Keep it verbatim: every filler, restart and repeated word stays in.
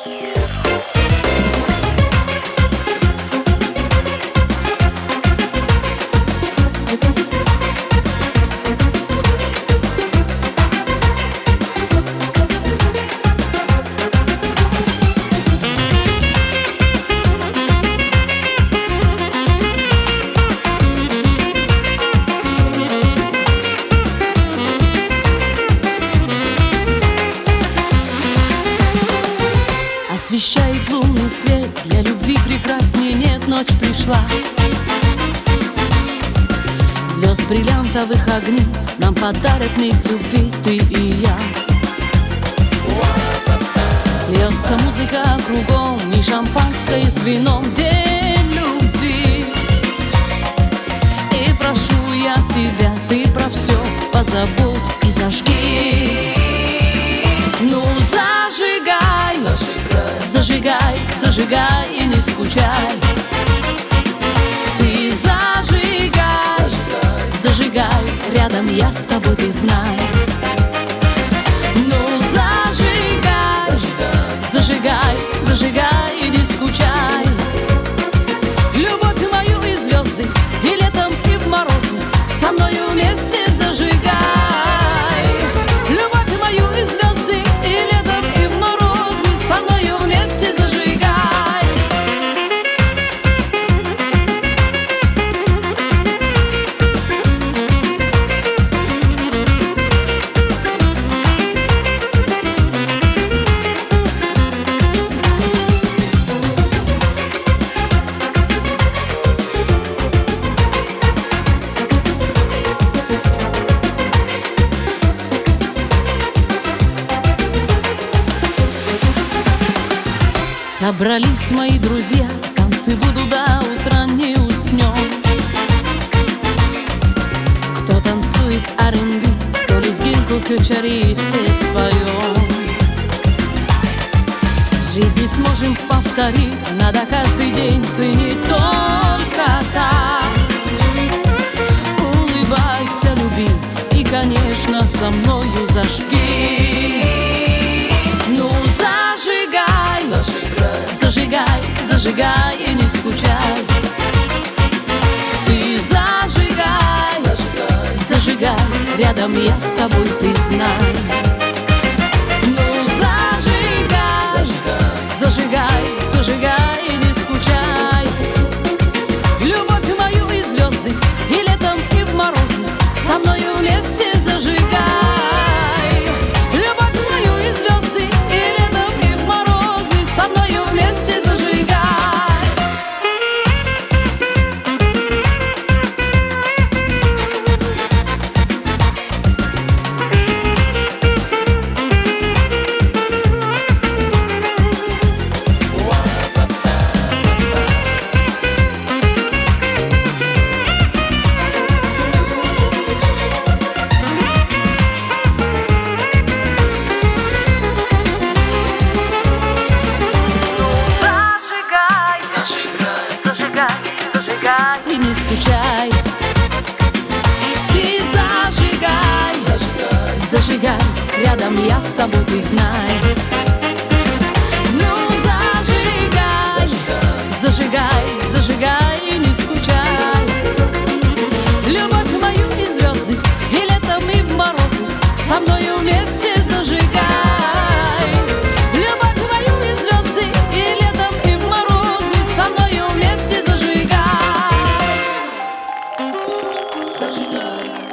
Освещает лунный свет, для любви прекраснее нет, ночь пришла. Звезд бриллиантовых огней нам подарят миг любви, ты и я. Льется музыка кругом, и шампанское с вином, день любви. И прошу я тебя, ты про все позабудь и зажги. Ну зажигай, зажигай, зажигай, зажигай и не скучай. Ты зажигай, зажигай, зажигай, рядом я с тобой, ты знай. Ну зажигай, зажигай, зажигай, зажигай и не скучай. Любовь мою и звезды, и летом, и в морозы со мною вместе зажигай. Любовь мою и звезды, и летом, и в морозы со мною вместе зажигай. Собрались мои друзья, танцы буду до утра, не уснем. Кто танцует ар энд би, кто лезгинку, кочари, все своем. Жизнь не сможем повторить, надо каждый день ценить только так. Улыбайся, люби, и, конечно, со мною зажги. Ну, зажигай, зажигай, зажигай, зажигай и не скучай. Ты зажигай, зажигай, зажигай, рядом я с тобой, ты знай. Ну зажигай, зажигай, зажигай, зажигай и не скучай. Любовь мою и звезды, и летом, и в морозы со мною вместе зажигай. Любовь мою и звезды, и летом, и в морозы со мною вместе зажигай. И не скучай. Ты зажигай, зажигай, зажигай, рядом я с тобой, ты знай. Ну зажигай, зажигай, зажигай и не скучай. Любовь мою и звезды, и летом, и в морозы со мною вместе зажигай. Любовь мою и звезды, и летом, и в морозы со мною вместе зажигай. Зажигай.